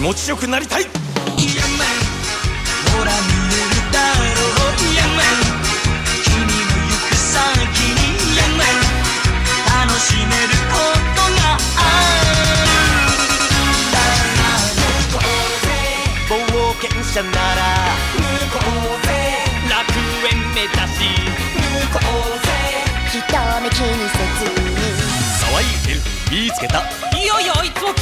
持ちよくなりたい。 ほら見えるだろう君の行く先に楽しめることがある。冒険者なら向こうぜ、楽園目指し向こうぜ、 人目気にせずに可愛いエルフ見つけた。 いよいよいつも